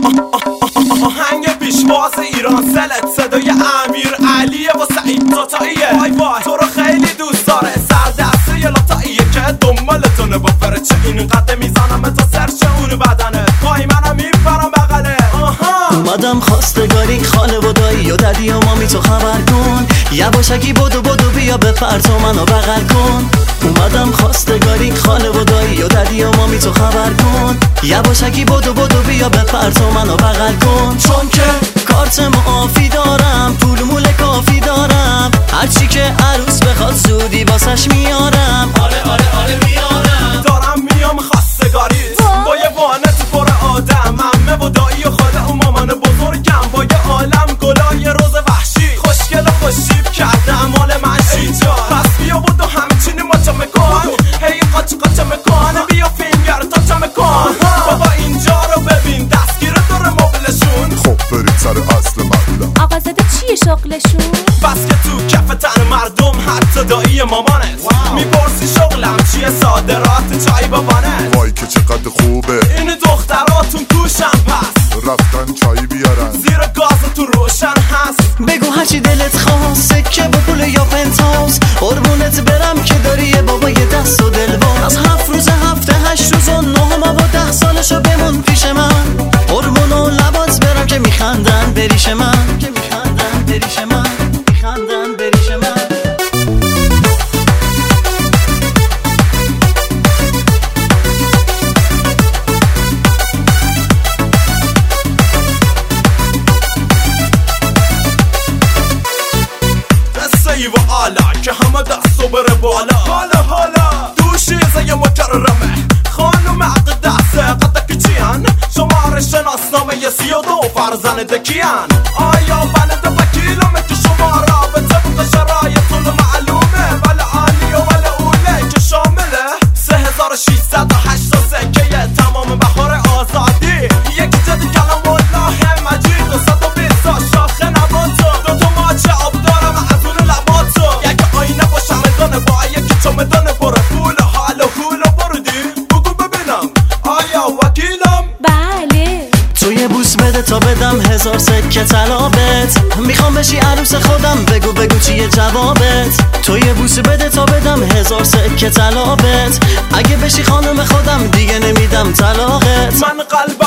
آهنگ پیشواز ایران سلت صدای امیر علیه و سعید تاتاییه. وای وای تو رو خیلی دوست داره، سردسته یه لاتاییه که دنبالتونه با فرچه این قده میزنم تا سرچه اون بدنه. پای منم میپرم بغله. اومدم خواستگاری خاله و دایی و ددی و مامی تو خبر کن، یواشکی بدو بیا بپر تو منو بغل کن. اومدم خواستگاری خاله و دایی و ددی و مامی تو خبر کن، یواشکی بدو بیا بپر تو منو بغل کن. چون که کارت معافی دارم، پول مول کافی دارم، هرچی که عروس بخواد زودی واسش میارم. آره میارم. دارم میام خواستگاریت با یه وانت پر آدم، عمه و دایی و خاله و مامان بزرگم، با یه عالم گلای روز وحشی، خوشگل و خوشیب کردم مال منشی جان. پس بیا بودو همچینی ماچم کن، هی قاچم کن، بیا فینگر تاچم کن. بابا اینجا رو ببین دستگیر داره مبلشون. خب برید سر اصل مطلب. آقا زده چیه شغلشون؟ بس که تو کف تن مردم حتی دایی مامانت میپرسی شغلم چیه، صادرات چای بابانت. وای که چقدر خوبه این دختراتون توشن، پس رفتن چای بیارن، زیر گازتون روشن هست. بگو هرچی دلت خواست، سکه با پول یا پنتاوز، قربونت برم که داری یه بابای دست و دلواز. از 7 روز هفته 8 روز و 9 ماه و 10 سالشو بمون پیش من، قربون و لبات برم که میخندن بریش من، که میخندن بریش من، میخندن بریش من. و آلا که همه دستو بره بالا. حالا دوشی زی مکرمه خانم اقدسه قدک چیان، شماره شناسنامه 32 فرزند کیان. آیا بلد وکیلمه که شما رابطه بقى شرایطون معلومه، ولی عالی و ولی اوله که شامله 3683 که تمام بهار آزادی. یکی جدی کلام الله مجید و 120 شاخ نباتو، دوتا ماچه آب دارم از اون لباتو، یک آینه با شمدانه با یکی چمدانه پر پول حال و حول و برودی. بگو ببینم آیا وکیلم؟ بله. تو یه بوس بده تا بدم 1000 سکه طلابت، میخوام بشی عروس خودم، بگو چیه جوابت. تو یه بوس بده تا بدم 1000 سکه طلابت، اگه بشی خانم خودم دیگه نمیدم طلاقت. من قلب